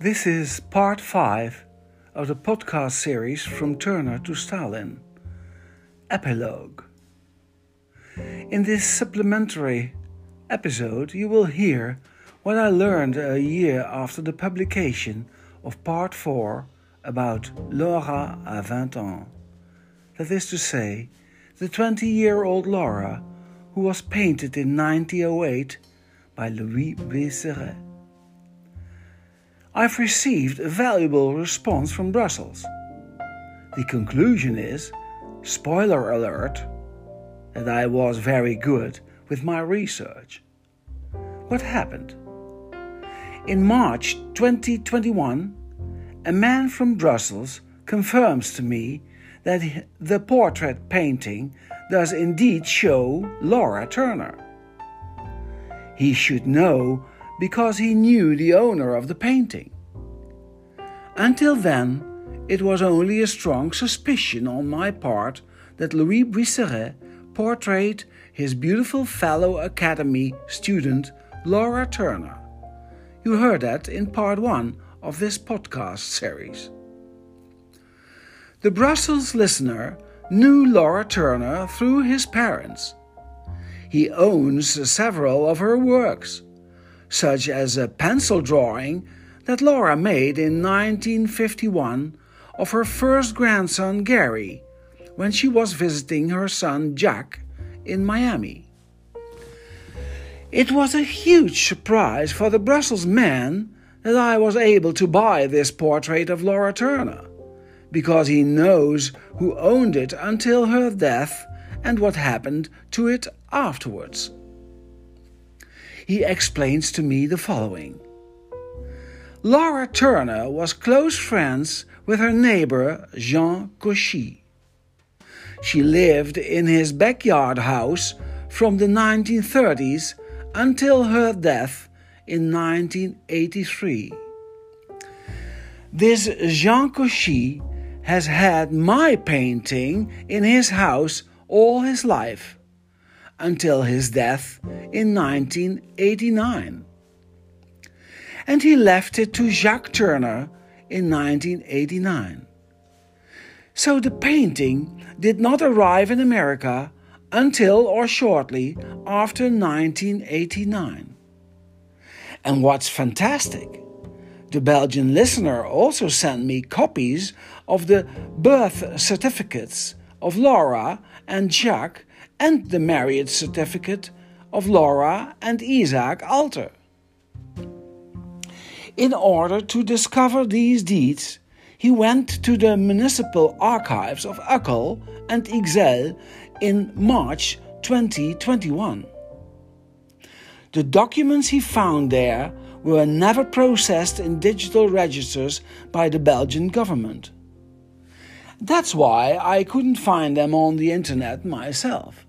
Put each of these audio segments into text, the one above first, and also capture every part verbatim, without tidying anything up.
This is part five of the podcast series From Turner to Stalin, Epilogue. In this supplementary episode, you will hear what I learned a year after the publication of part four about Laura à vingt ans. That is to say, the twenty-year-old Laura who was painted in nineteen oh eight by Louis Brisseret. I've received a valuable response from Brussels. The conclusion is, spoiler alert, that I was very good with my research. What happened? In March twenty twenty-one, a man from Brussels confirms to me that the portrait painting does indeed show Laura Turner. He should know because he knew the owner of the painting. Until then, it was only a strong suspicion on my part that Louis Brisseret portrayed his beautiful fellow Academy student Laura Turner. You heard that in part one of this podcast series. The Brussels listener knew Laura Turner through his parents. He owns several of her works, such as a pencil drawing that Laura made in nineteen fifty-one of her first grandson Gary when she was visiting her son Jack in Miami. It was a huge surprise for the Brussels man that I was able to buy this portrait of Laura Turner, because he knows who owned it until her death and what happened to it afterwards. He explains to me the following. Laura Turner was close friends with her neighbor Jean Cauchy. She lived in his backyard house from the nineteen thirties until her death in nineteen eighty-three. This Jean Cauchy has had my painting in his house all his life, until his death in nineteen eighty-nine. And he left it to Jacques Turner in nineteen eighty-nine. So the painting did not arrive in America until or shortly after nineteen eighty-nine. And what's fantastic, the Belgian listener also sent me copies of the birth certificates of Laura and Jacques and the marriage certificate of Laura and Isaac Alter. In order to discover these deeds, he went to the municipal archives of Uccle and Ixelles in March twenty twenty-one. The documents he found there were never processed in digital registers by the Belgian government. That's why I couldn't find them on the internet myself.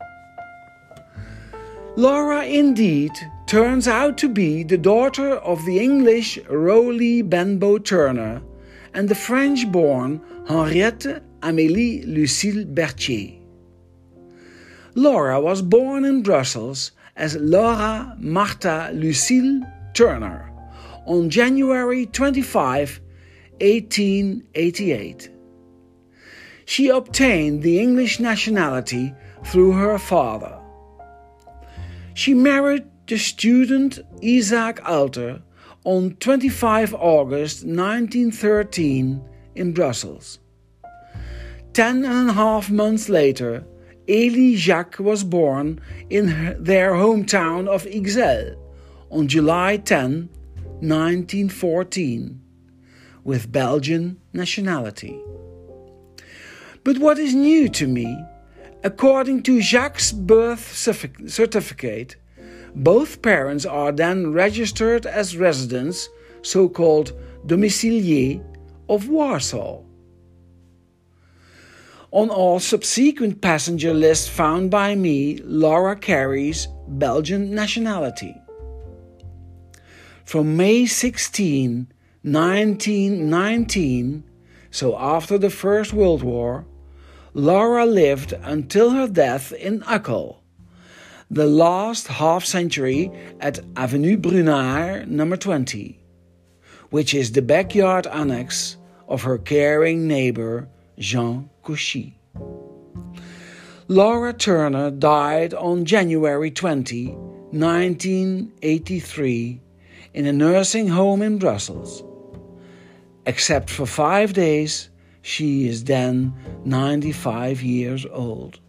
Laura indeed turns out to be the daughter of the English Rolie Benbow Turner and the French-born Henriette Amélie Lucille Berthier. Laura was born in Brussels as Laura Martha Lucille Turner on January twenty-fifth, eighteen eighty-eight. She obtained the English nationality through her father. She married the student Isaac Alter on the twenty-fifth of August nineteen thirteen in Brussels. Ten and a half months later, Elie Jacques was born in her, their hometown of Ixelles on July tenth, nineteen fourteen, with Belgian nationality. But what is new to me, according to Jacques' birth certificate, both parents are then registered as residents, so-called domiciliés, of Warsaw. On all subsequent passenger lists found by me, Laura carries Belgian nationality. From May sixteenth, nineteen nineteen, so after the First World War, Laura lived until her death in Uccle, the last half century at Avenue Brunard number twenty, which is the backyard annex of her caring neighbor Jean Couchy. Laura Turner died on January twentieth, nineteen eighty-three, in a nursing home in Brussels. Except for five days, she is then ninety-five years old.